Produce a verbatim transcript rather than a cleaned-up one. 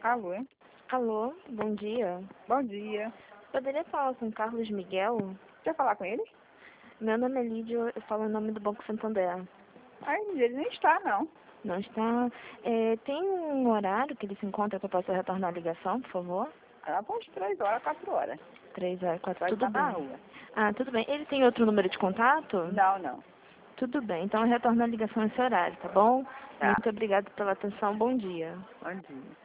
Alô, hein? Alô, bom dia. Bom dia. Poderia falar com o Carlos Miguel? Quer falar com ele? Meu nome é Lídia, eu falo em nome do Banco Santander. Ai, ele nem está, não. Não está... É, tem um horário que ele se encontra que eu possa retornar a ligação, por favor? Ela põe três horas, quatro horas. Três horas, quatro, Vai tudo estar na bem. rua. Ah, tudo bem. Ele tem outro número de contato? Não, não. Tudo bem, então eu retorno a ligação nesse horário, tá bom? Tá. Muito obrigada pela atenção, bom dia. Bom dia.